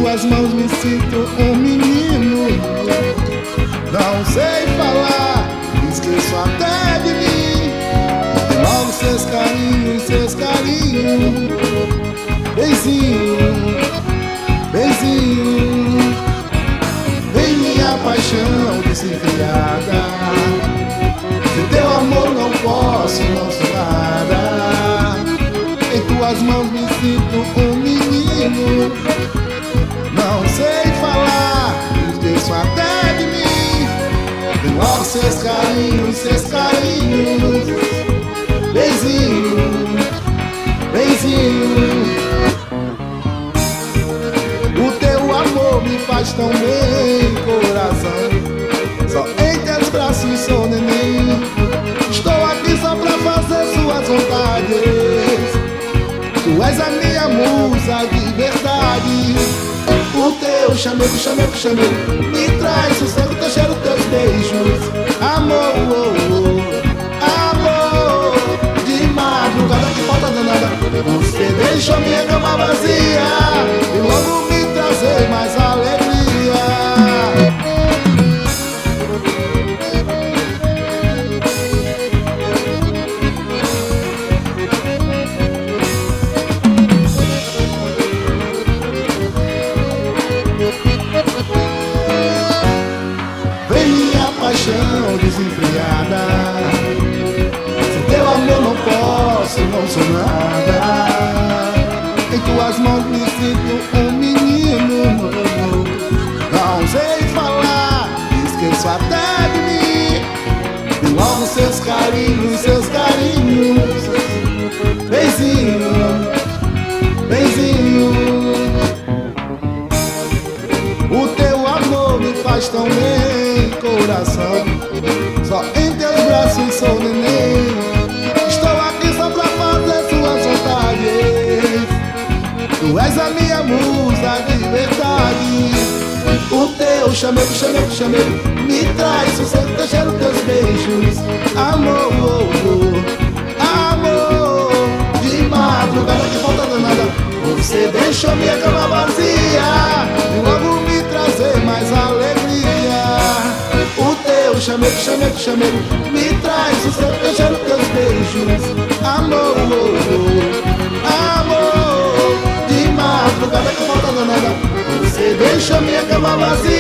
tuas mãos me sinto um menino. Não sei falar, esqueço até de mim. E logo seus carinhos, seus carinhos. Benzinho, benzinho. Vem minha paixão desenfreada. Sem teu amor não posso, não sou nada. Em tuas mãos me sinto um menino. Não sei falar, esqueço até de mim. Vem logo seus carinhos, seus carinhos. Benzinho, benzinho. O teu amor me faz tão bem, coração. Só em teus braços sou neném. Estou aqui só pra fazer suas vontades. Tu és a minha musa de verdade. O teu chamego, chamego, chamego me traz sossego, teu cheiro, teus beijos. Amor, oh, oh, amor. De madrugada que falta danada, você deixou minha cama vazia e logo me trazer mais alegria. Vem minha paixão desenfreada. Sem teu amor não posso, não sou nada. Em tuas mãos me sinto um menino. Não sei falar, esqueço até de mim. E logo seus carinhos, seus carinhos. Benzinho, benzinho. O teu amor me faz tão bem, coração. Só em teus braços sou neném. Estou aqui só pra fazer suas vontades. Tu és a minha musa de verdade. O teu chamego, chamego, chamego me traz sossego, teu cheiro, teus beijos. Amor, oh, oh, amor. De madrugada que falta danada, você deixou minha cama vazia e logo me trazer mais alegria. O teu chamego, chamego, chamego me traz sossego, teu cheiro, teus beijos. Amor, oh, oh, amor. De madrugada que falta danada, você deixou minha cama vazia